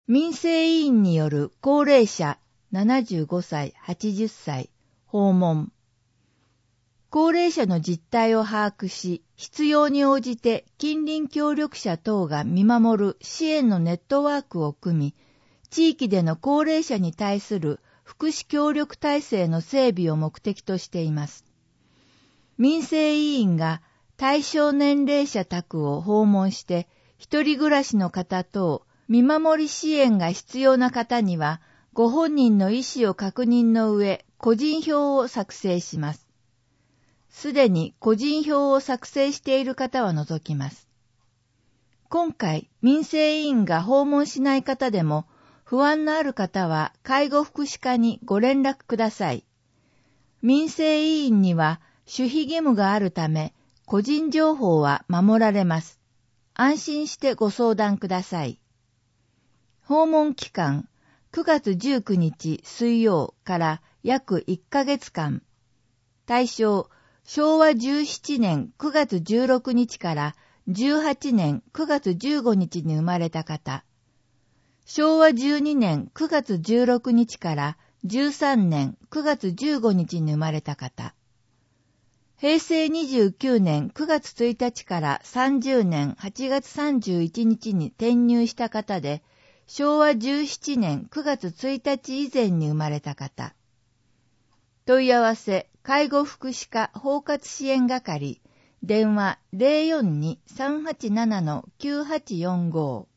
民生委員による高齢者75歳、80歳、訪問。高齢者の実態を把握し、必要に応じて近隣協力者等が見守る支援のネットワークを組み、地域での高齢者に対する福祉協力体制の整備を目的としています。民生委員が対象年齢者宅を訪問して、一人暮らしの方等、見守り支援が必要な方には、ご本人の意思を確認の上、個人票を作成します。すでに個人票を作成している方は除きます。今回、民生委員が訪問しない方でも、不安のある方は介護福祉課にご連絡ください。民生委員には守秘義務があるため、個人情報は守られます。安心してご相談ください。訪問期間、9月19日水曜から約1ヶ月間。対象、昭和17年9月16日から18年9月15日に生まれた方。昭和12年9月16日から13年9月15日に生まれた方。平成29年9月1日から30年8月31日に転入した方で、昭和17年9月1日以前に生まれた方。問い合わせ、介護福祉課包括支援係、電話 042-387-9845